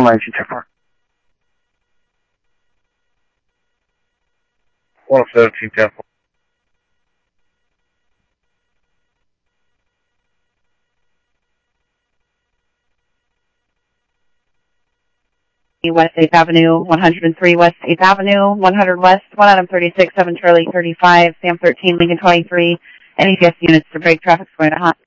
1910. 113, 10. West 8th Avenue, 103 West 8th Avenue, 100 West, 1 Adam 36, 7 Charlie 35, Sam 13, Lincoln 23. Any guest units to break traffic going to hot.